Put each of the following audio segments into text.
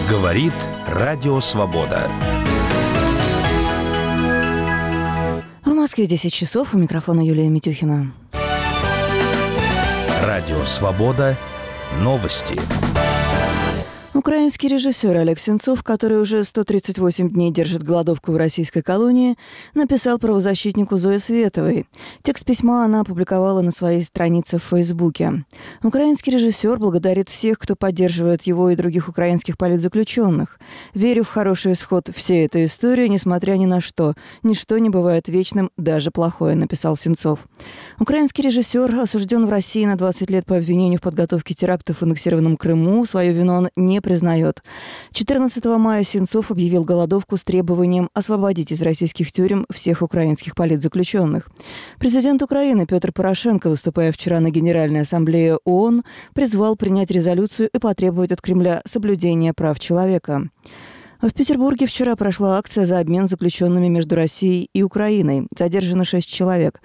Говорит Радио Свобода. В Москве 10 часов. У микрофона Юлия Митюхина. Радио Свобода. Новости. Украинский режиссер Олег Сенцов, который уже 138 дней держит голодовку в российской колонии, написал правозащитнику Зое Световой. Текст письма она опубликовала на своей странице в Фейсбуке. Украинский режиссер благодарит всех, кто поддерживает его и других украинских политзаключенных. «Верю в хороший исход всей этой истории, несмотря ни на что. Ничто не бывает вечным, даже плохое», — написал Сенцов. Украинский режиссер осужден в России на 20 лет по обвинению в подготовке терактов в аннексированном Крыму. Свою вину он не признает. 14 мая Сенцов объявил голодовку с требованием освободить из российских тюрем всех украинских политзаключенных. Президент Украины Петр Порошенко, выступая вчера на Генеральной ассамблее ООН, призвал принять резолюцию и потребовать от Кремля соблюдения прав человека. В Петербурге вчера прошла акция за обмен заключенными между Россией и Украиной. Задержано 6 человек.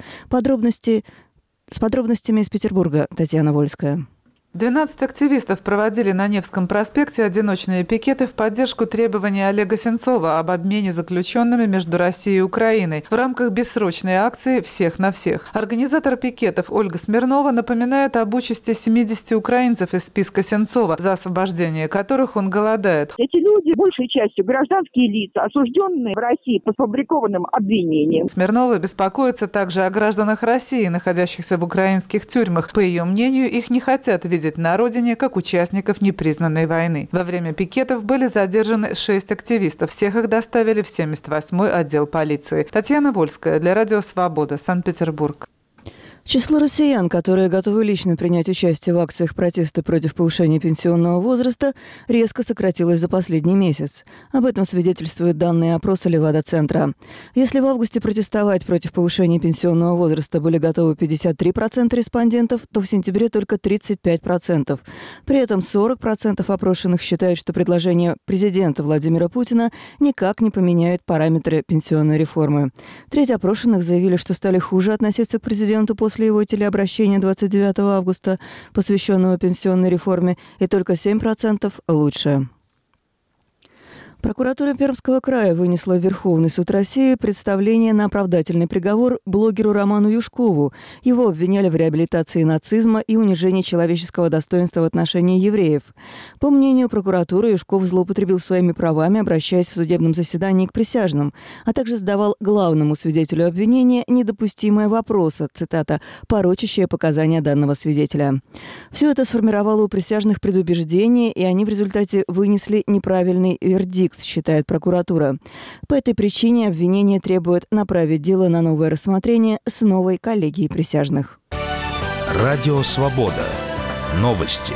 С подробностями из Петербурга Татьяна Вольская. 12 активистов проводили на Невском проспекте одиночные пикеты в поддержку требований Олега Сенцова об обмене заключенными между Россией и Украиной в рамках бессрочной акции «Всех на всех». Организатор пикетов Ольга Смирнова напоминает об участи 70 украинцев из списка Сенцова, за освобождение которых он голодает. Эти люди, большей частью гражданские лица, осужденные в России по сфабрикованным обвинениям. Смирнова беспокоится также о гражданах России, находящихся в украинских тюрьмах. По ее мнению, их не хотят видеть на родине как участников непризнанной войны. Во время пикетов были задержаны 6 активистов. Всех их доставили в 78-й отдел полиции. Татьяна Вольская для Радио Свобода, Санкт-Петербург. Число россиян, которые готовы лично принять участие в акциях протеста против повышения пенсионного возраста, резко сократилось за последний месяц. Об этом свидетельствуют данные опроса Левада-центра. Если в августе протестовать против повышения пенсионного возраста были готовы 53% респондентов, то в сентябре только 35%. При этом 40% опрошенных считают, что предложение президента Владимира Путина никак не поменяет параметры пенсионной реформы. Треть опрошенных заявили, что стали хуже относиться к президенту после его телеобращения 29 августа, посвященного пенсионной реформе, и только 7% лучше. Прокуратура Пермского края вынесла в Верховный суд России представление на оправдательный приговор блогеру Роману Юшкову. Его обвиняли в реабилитации нацизма и унижении человеческого достоинства в отношении евреев. По мнению прокуратуры, Юшков злоупотребил своими правами, обращаясь в судебном заседании к присяжным, а также задавал главному свидетелю обвинения недопустимые вопросы, цитата, «порочащие показания данного свидетеля». Все это сформировало у присяжных предубеждение, и они в результате вынесли неправильный вердикт, считает прокуратура. По этой причине обвинение требует направить дело на новое рассмотрение с новой коллегией присяжных. Радио Свобода. Новости.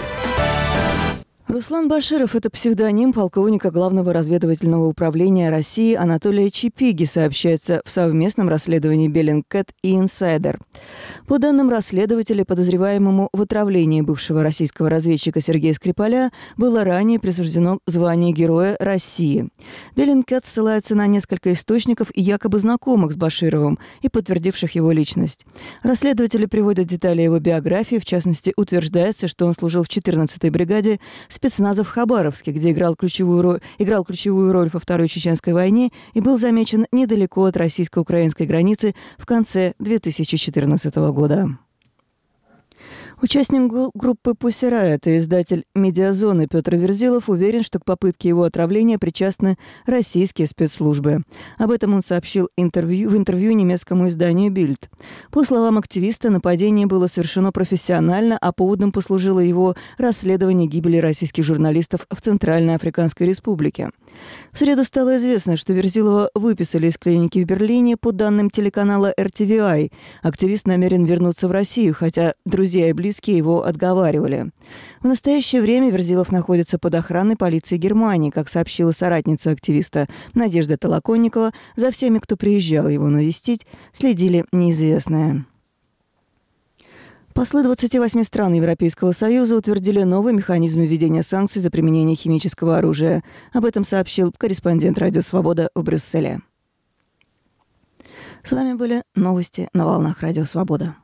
Руслан Баширов – это псевдоним полковника Главного разведывательного управления России Анатолия Чипиги, сообщается в совместном расследовании Bellingcat и Insider. По данным расследователя, подозреваемому в отравлении бывшего российского разведчика Сергея Скрипаля было ранее присуждено звание Героя России. Bellingcat ссылается на несколько источников, якобы знакомых с Башировым и подтвердивших его личность. Расследователи приводят детали его биографии, в частности, утверждается, что он служил в 14-й бригаде спецназа в Хабаровске, где играл ключевую роль во Второй Чеченской войне и был замечен недалеко от российско-украинской границы в конце 2014 года. Участник группы «Пусси Райот» и издатель «Медиазоны» Петр Верзилов уверен, что к попытке его отравления причастны российские спецслужбы. Об этом он сообщил в интервью немецкому изданию «Бильд». По словам активиста, нападение было совершено профессионально, а поводом послужило его расследование гибели российских журналистов в Центральной Африканской Республике. В среду стало известно, что Верзилова выписали из клиники в Берлине по данным телеканала RTVI. Активист намерен вернуться в Россию, хотя друзья и близкие его отговаривали. В настоящее время Верзилов находится под охраной полиции Германии, как сообщила соратница активиста Надежда Толоконникова. За всеми, кто приезжал его навестить, следили неизвестные. Послы 28 стран Европейского Союза утвердили новый механизм введения санкций за применение химического оружия. Об этом сообщил корреспондент «Радио Свобода» в Брюсселе. С вами были новости на волнах «Радио Свобода».